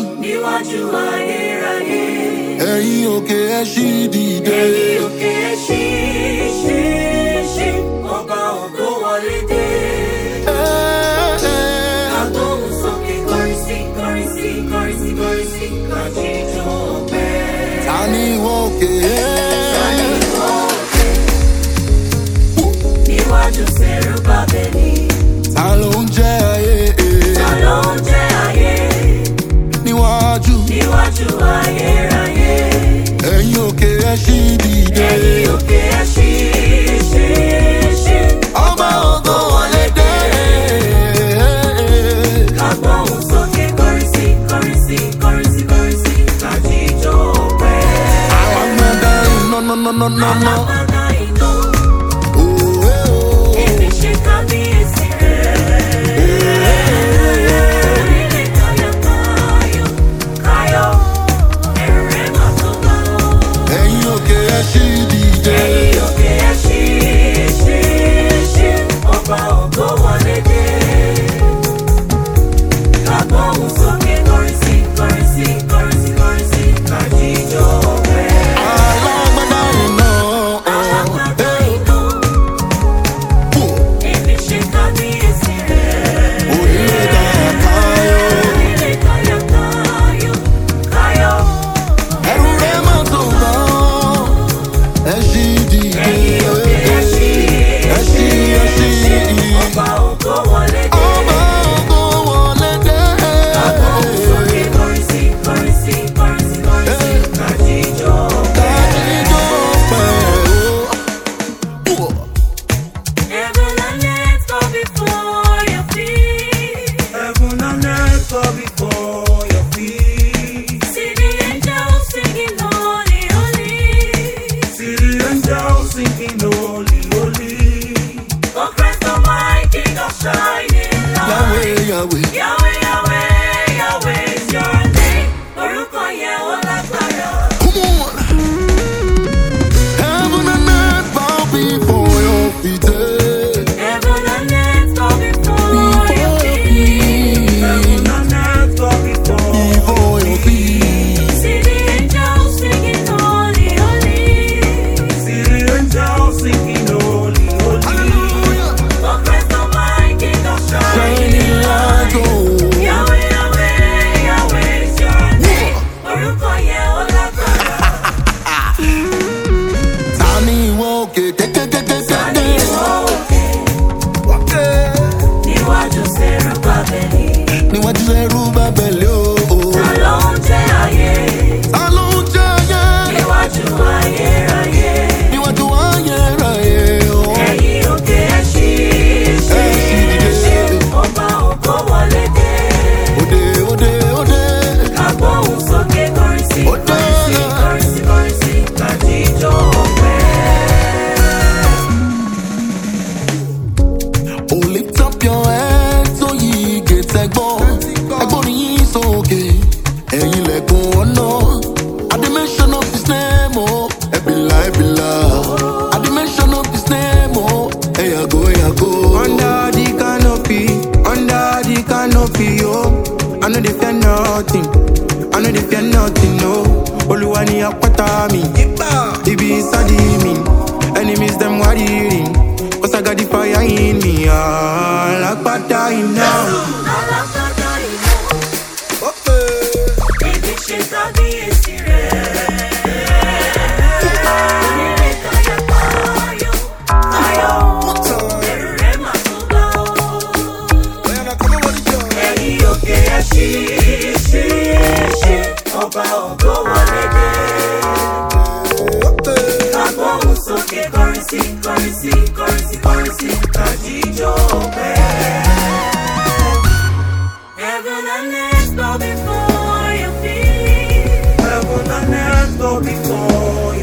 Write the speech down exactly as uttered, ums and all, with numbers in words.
níwájú ayérayé. Ẹ̀yin òkè ẹ ṣí dìde. Ẹ̀yin òkè ẹ ṣí ṣí ṣí, ọba ògo wọlé dé. Agbóhùn sókè kọrin sí kọrin sí kọrin sí kọrin sí, ká jíjó ọpẹ́. Ta ni ìwọ òkè? Ta ni ìwọ òkè? Níwájú Sẹ́rúbábẹ́lì. Ta ló ń jẹ́ ayé? Ta ló ń jẹ́ ayé? Níwájú. Níwájú ayérayé. Ẹ̀yin òkè ẹ ṣí dìde. Ẹ̀yin òkè ẹ ṣí ṣí ṣí, Ọba ògo wọlé dé. ká gbóhùn sókè kọrin sí kọrin sí kọrin sí kọrin sí, ká jíjó ọpẹ́. Alágbádá iná ná ná ná ná ná. Alágbádá iná, Òwe o. èmi ṣe kábíyèsí rẹ̀. Onílé káyọ̀ káyọ̀ káyọ̀, ẹ̀rù rẹ̀ máa tó bá wọn. Ẹ̀yin òkè ẹ ṣí dìde. Ẹ̀yin òkè ẹ ṣí ṣí ṣí, ọba ògo wọlé dé. Ká gbóhùn sókè kọrin sí kọrin sí kọrin sí kọrin sí, ká jíjó ọpẹ́. Alágbádá iná. Alágbádá iná, èmi ṣe kábíyèsí rẹ̀. Onílé káyà káyọ̀. Onílé káyọ̀ káyọ̀ káyọ̀, Ẹ̀rù rẹ̀ máa tó bá wọn. Ẹ ṣí dìde. ẹ̀yin òkè ẹ ṣí Ẹ ṣí ẹ ṣí. ọba ògo wọlé dé. Ọba ògo wọlé dé. Ká gbóhùn sókè kọrin sí kọrin sí kọrin sí kọrin sí, ká jíjó ọpẹ́. Kájíjó pẹ̀ o. Heaven and earth go before your feet. Heaven and earth go before your feet. See the angels singing holy, holy. See the angels singing holy, holy. Oh Christ Almighty, King of shining light. Yahweh, Yahweh. Yahweh, Yahweh, Yahweh is your name. Orúkọ yẹn ó lágbára. Come on. Heaven and earth bow before your feet. eh. Heaven and earth go before your feet. Heaven and earth go before Before your feet. See the angels singing holy, holy. See the angels singing holy, holy. Hallelujah. Oh Christ Almighty, King of shining Shining light. light. Oh. Yahweh, Yahweh, Yahweh is your name. Orúkọ yẹn ó lágbára. Ta ni ìwọ òkè kékékékéké? Ta ni ìwọ òkè? Òkè. Níwájú Sẹ́rúbábẹ́lì. Níwájú Sẹ́rúbábẹ́lì o. Ta ló ń jẹ́ ayé? Ta ló ń jẹ́ ayé? Níwájú ayérayé. Níwájú ayérayé o. Ẹ̀yin òkè ẹ ṣí ṣí ṣí, ọba ògo wọlé dé. Òde òde òde. Ká gbóhùn sókè kọrin sí kọrin sí kọrin sí kọrin sí, ká jíjó ọpẹ́. Oh, lift up your head so ye gates ẹ̀gbọ́n. Ẹ̀gbọ́n yín sókè. Ẹ̀yin ilẹ̀kùn ọ̀nà. At the mention of his name, oh, ẹ̀bìlà ẹ̀bìlà. At the mention of his name, oh, ẹ̀yàgò ẹ̀yàgò. Under the canopy, under the canopy, yo. I know they fear nothing, I know they fear nothing, no. Oluwa ni apata mi, ibi inside me. Enemies them worrying, cause I got the fire in me. Ah, lakpata ina. Alágbádá iná, èmi ṣe kábíyèsí rẹ̀. Onílé káyọ̀ káyọ̀ káyọ̀, ẹ̀rù rẹ̀ máa tó bá wọn. Ẹ̀yin òkè ẹ ṣí ṣí ṣí, ọba ògo wọlé dé. Ká gbóhùn sókè kọrin sí kọrin sí kọrin sí kọrin sí, ká jíjó ọpẹ́. Heaven and earth go before your feet. Heaven and earth go before